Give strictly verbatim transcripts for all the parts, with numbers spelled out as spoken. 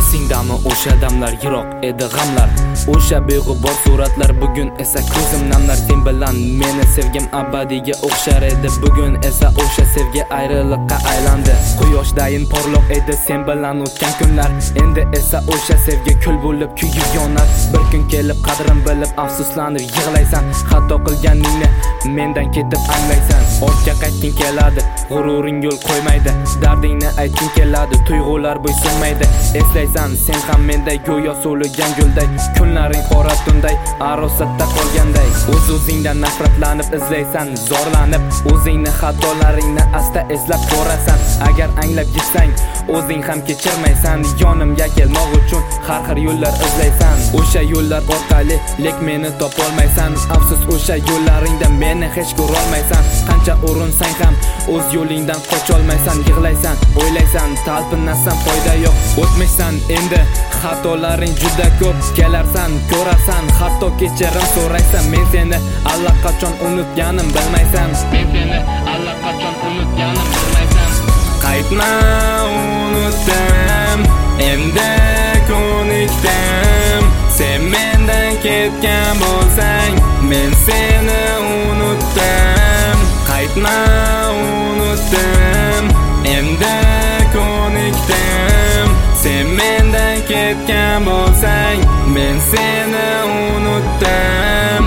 Esingdami o'sha damlar, yiroq edi g'amlar, o'sha beg'ubor suratlar, bugun esa ko'zim namlar. Sen bilan meni sevgim abadiyga o'xshar edi, bugun esa o'sha sevgi ayriliqqa aylandi. Quyoshdayin porloq edi sen bilan o'tgan kunlar, endi esa o'sha sevgi kul bo'lib kuyib yonar. Bir kun kelib qadrim bilib afsuslanib yig'laysan, xato qilganingni mendan ketib anglaysan. Ortga qaytging keladi, g'ururing yo'l qo'ymaydi, dardingni aytging keladi, tuyg'ular bo'ysunmaydi. Eslaysan sen ham menday, go'yo so'ligan gulday, kunlaring qora tunday, arosatda qolganday. O'z-o'zingdan nafratlanib izlaysan, zorlanib, o'zingni xatolaringni asta eslab ko'rasan. Agar anglab yetsang, o'zing ham kechirmaysan, yonimga kelmoq uchun har xil yo'llar izlaysan. O'sha yo'llar orqali lek meni topolmaysan, afsus o'sha yo'llaringda meni hech ko'rolmaysan. Qancha urinsang ham o'z yo'lingdan qocholmaysan, yig'laysan, o'ylaysan, talpinasan, foyda yo'q. O'tmaysan endi, xatolaring juda ko'p, kelarsan, ko'rarsan, hatto kechirim so'raysan. Men seni allaqachon unutganim bilmaysan, men seni allaqachon unutganim bilmaysan. Qaytma, unutdim, endi ko'nikdim. Sen mendan ketgan bo'lsang, men seni unutdim. Qaytma, unutdim, endi ko'nikdim. Sen mendan ketgan bo'lsang, men seni unutdim.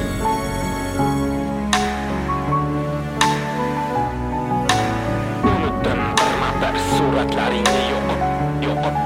Unutdim bir suratlaringni yo'qib, yo'qib.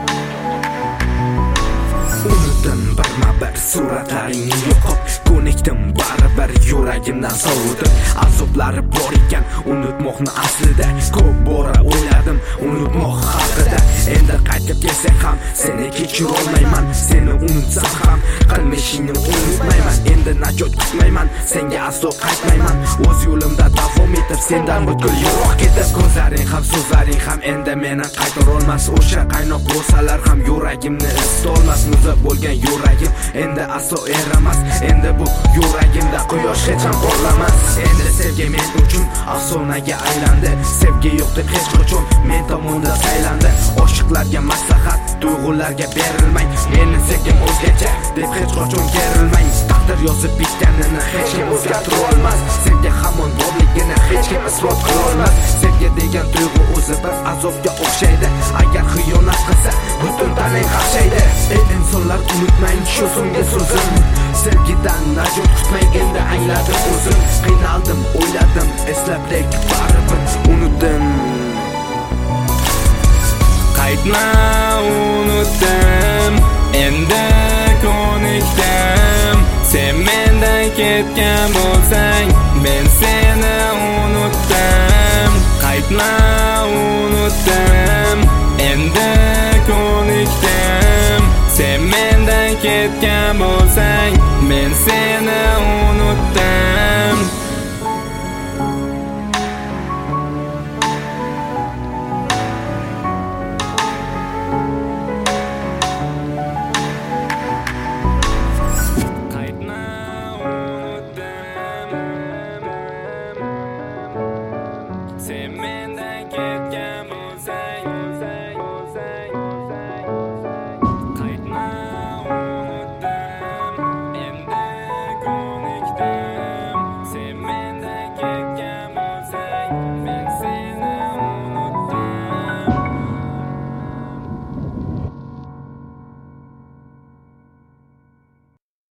Unutdim bir suratlaringni yo'qib, ko'nikdim baribir yuragimdan sovutib. Azoblari bor ekan unutmoqni aslida, ko'p bora o'yladim unutmoq haqida. Endi qaytib kelsang ham seni kechirolmayman, seni unutsam ham qilmishingni unutmayman. Endi najot kutmayman, senga aslo qaytmayman, o'z yo'limda davom etib sendan butkul yiroq ketib. Ko'zlaring ham so'zlaring ham endi meni qaytara olmas, o'sha qaynoq bo'lsalar ham yuragimni isitolmas. Muzib bo'lgan yuragim endi aslo erimas, endi bu yuragimda quyosh hech ham porlamas. Endi sevgi men uchun afsonaga aylandi, sevgi yo'q deb hech qachon men tomonda saylandi. Oshiqlarga maslahat, tuyg'ularga berilmang, meni sevgim o'zgacha deb hech qachon gerilmang. Taqdir yozib bitganini hech kim o'zgartira olmas, sevgi hamon borligini hech kim isbot qila olmas. Sevgi degan tuyg'u o'zi bir azobga o'xshaydi, agar xiyonat qilsa butun tanang qaqshaydi. Ey insonlar, unutmang shu so'nggi so'zim, sevgidan najot kutmang, endi angladim o'zim. Qiynaldim, o'yladim, eslab lek baribir unutdim. Qaytma, unutdim, endi ko'nikdim. Sen mendan ketgan bo'lsang, men seni unutdim. Qaytma, unutdim, endi ko'nikdim. Sen mendan ketgan bo'lsang, men seni unutdim. Sen mendan ketgan